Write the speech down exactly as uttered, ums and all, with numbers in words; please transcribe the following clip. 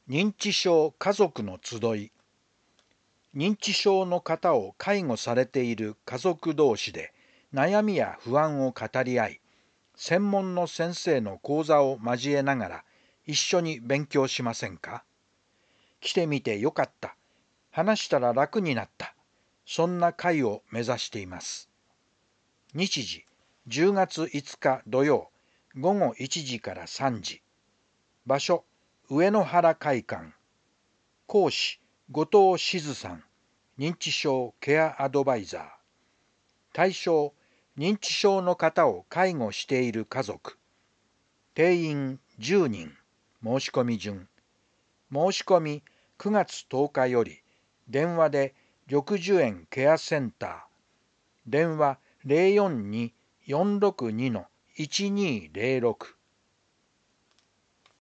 認知症家族の集い。認知症の方を介護されている家族同士で悩みや不安を語り合い、専門の先生の講座を交えながら一緒に勉強しませんか？来てみてよかった。話したら楽になった。そんな会を目指しています。日時、じゅうがついつか土曜、午後いちじからさんじ。場所、上野原会館。講師、後藤静さん、認知症ケアアドバイザー。対象、認知症の方を介護している家族。定員じゅうにん、申し込み順。申し込みくがつとおかより、電話で緑樹園ケアセンター。電話 ゼロよんに よんろくに いちにーゼロろく。